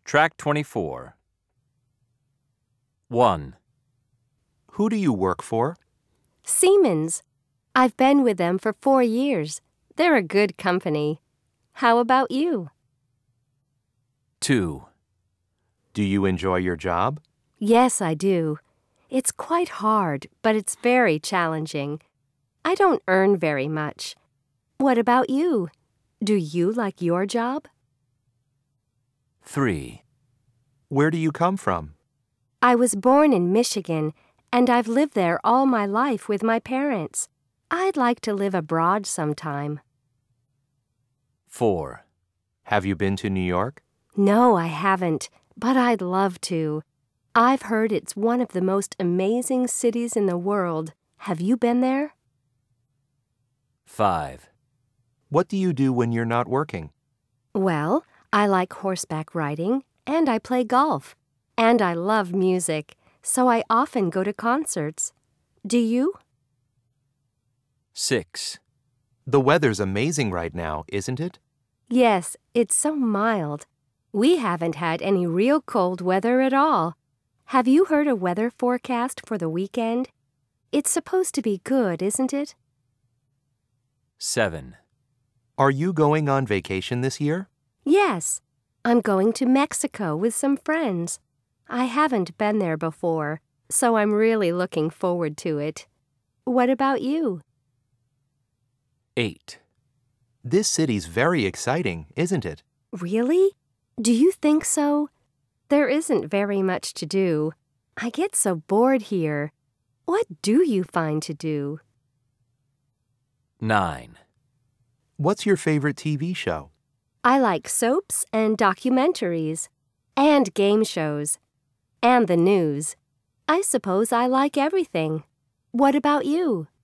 Track 24. 1, Who do you work for? Siemens. I've been with them for 4 years. They're a good company. How about you? 2, Do you enjoy your job? Yes, I do. It's quite hard, but it's very challenging. I don't earn very much. What about you? Do you like your job? 3, Where do you come from? I was born in Michigan, and I've lived there all my life with my parents. I'd like to live abroad sometime. 4, Have you been to New York? No, I haven't, but I'd love to. I've heard it's one of the most amazing cities in the world. Have you been there? 5, What do you do when you're not working? Well, I like horseback riding, and I play golf. And I love music, so I often go to concerts. Do you? 6, The weather's amazing right now, isn't it? Yes, it's so mild. We haven't had any real cold weather at all. Have you heard a weather forecast for the weekend? It's supposed to be good, isn't it? 7, Are you going on vacation this year? Yes, I'm going to Mexico with some friends. I haven't been there before, so I'm really looking forward to it. What about you? 8, This city's very exciting, isn't it? Really? Do you think so? There isn't very much to do. I get so bored here. What do you find to do? 9, What's your favorite TV show? I like soaps and documentaries, and game shows, and the news. I suppose I like everything. What about you?